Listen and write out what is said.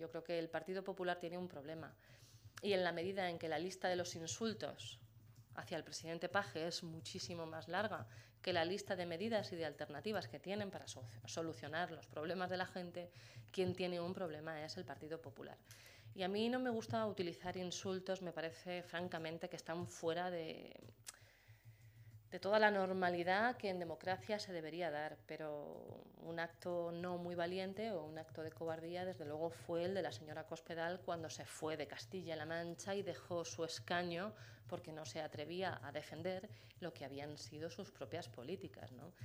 Yo creo que el Partido Popular tiene un problema. Y en la medida en que la lista de los insultos hacia el presidente Paje es muchísimo más larga que la lista de medidas y de alternativas que tienen para solucionar los problemas de la gente, quien tiene un problema es el Partido Popular. Y a mí no me gusta utilizar insultos, me parece francamente que están fuera de toda la normalidad que en democracia se debería dar, pero un acto no muy valiente o un acto de cobardía desde luego fue el de la señora Cospedal cuando se fue de Castilla-La Mancha y dejó su escaño porque no se atrevía a defender lo que habían sido sus propias políticas, ¿no?